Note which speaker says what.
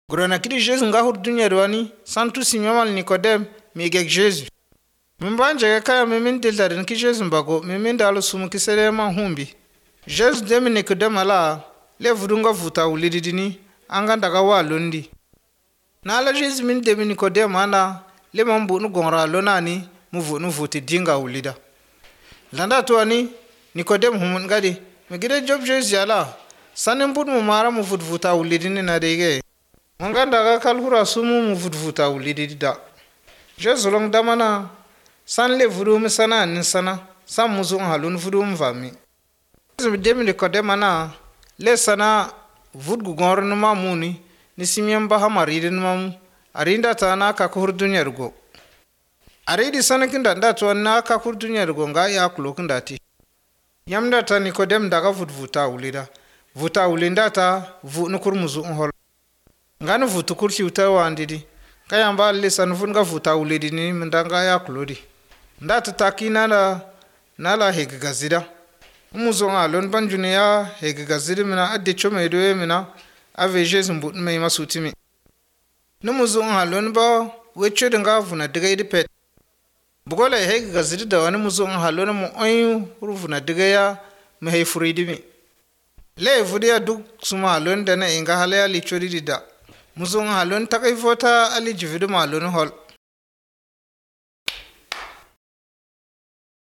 Speaker 1: Grona kidi Jésus nga hur dunya dwani santu sinyamal Nikodem mi gek Jésus. Min banje kaya min dildarin ki Jésus mbago min dalu sumu kisere ma humbi. Jésus dem Nikodem ala le vudunga vuta ulididini anga daga wa londi. Na ala Jésus min dem Nikodem ana le mambu nu gonra lonani mu vuti dinga ulida. Landa tuani Nikodem humun gadi mi gide job Jésus ala sanin bud mu mara mu vuta ulidini na dege. Manganda ga kalhura sumu mu vuta ulidida. Jésus long damana san le vudu sana nin sana san muzu halun vudu mvami. Jésus dem Nikodem ana le sana vudgu gor numa muni ni simyam ba hamari mamu arinda ta na ka kur dunyar go. Aridi sana kinda nda to na ka kur dunyar go nga ya kulo kinda ti. Yamda ta Nikodem daga vuta ulida. Vuta ulinda ta vu nukur muzu hol. Ngani vutu kursi utawa andidi. Kaya mba lisan funga vuta ulidi ni mndanga ya kulodi. Ndata takina nala hege gazida. Muzo alon banjuni ya hege gazida mina adde chome edoe mina ave Jésus mbut me masutimi. Numuzo alon ba weche denga vuna diga idipet. Bugola hege gazida da wani muzo alon mu onyu ruvuna diga ya mehe furidimi. Le vudia duk suma alon dana inga halaya lichori dida. Muzo alon takai vota ali jividu malon hol.